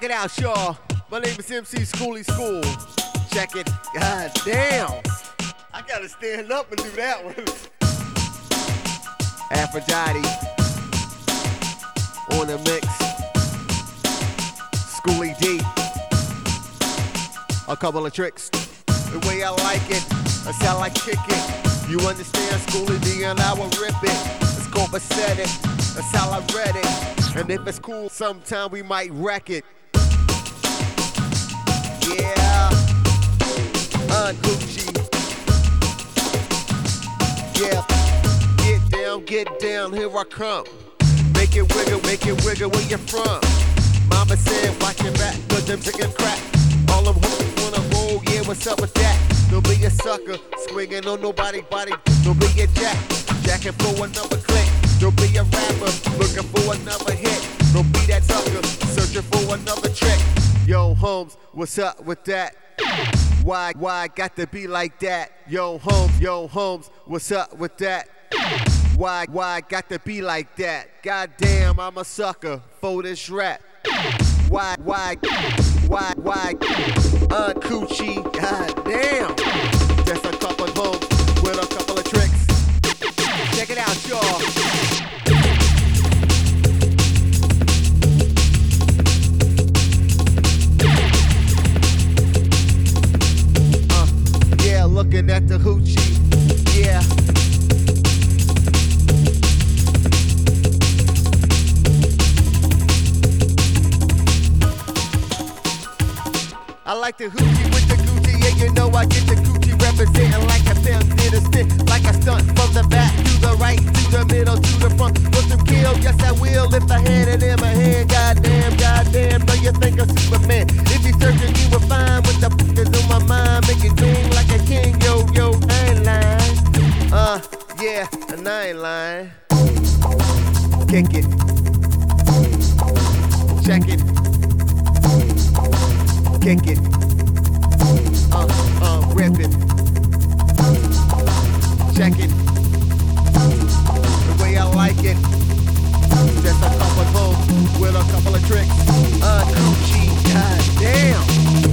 it out, y'all. My name is MC Schooly School. Check it. God damn. I gotta stand up and do that one. Aphrodite on the mix. Schooly D. A couple of tricks. The way I like it, that's how I kick it. You understand, Schooly D, and I will rip it. It's copacetic, that's how I read it. And if it's cool, sometime we might wreck it. Yeah, Gucci. Yeah, get down, here I come. Make it wiggle, where you from? Mama said, watch your back, cause them chicken crack. All them hoes wanna roll, yeah, what's up with that? Don't be a sucker, swinging on nobody body. Don't be a jacking for another click. Don't be a rapper, looking for another hit. Don't be that sucker, searching for another trick. Yo, Holmes, what's up with that? Why I got to be like that? Yo, Holmes, what's up with that? Why I got to be like that? Goddamn, I'm a sucker for this rap. Why, Coochie, goddamn. Just a couple of homes with a couple of tricks. Check it out, y'all. Yeah, looking at the hoochie, yeah. I like the hoochie with the Gucci, yeah, you know I get the Gucci representing like a film did a spin, like a stunt from the back to the right, to the middle, to the front. Put them kill, yes I will, if I had it in my hand. Goddamn, do you think I'm Superman? If you searching, you will find what the fuck is on my mind. Make it green like a king, yo, I ain't lying. Yeah, and I ain't lying. Kick it. Check it. Kick it, rip it, check it, the way I like it. Just a couple of hoes with a couple of tricks. Gucci, goddamn.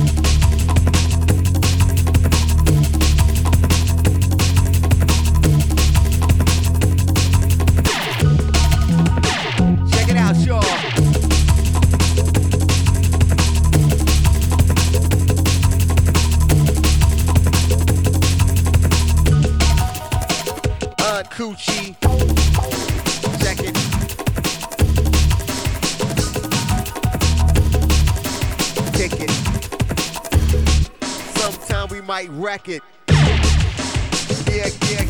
Check it out, y'all. Coochie, check it. Kick it. Sometime we might wreck it. Yeah.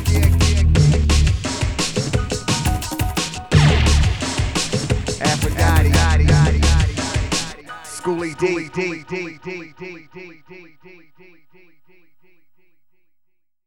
Aphrodite, Schooly D.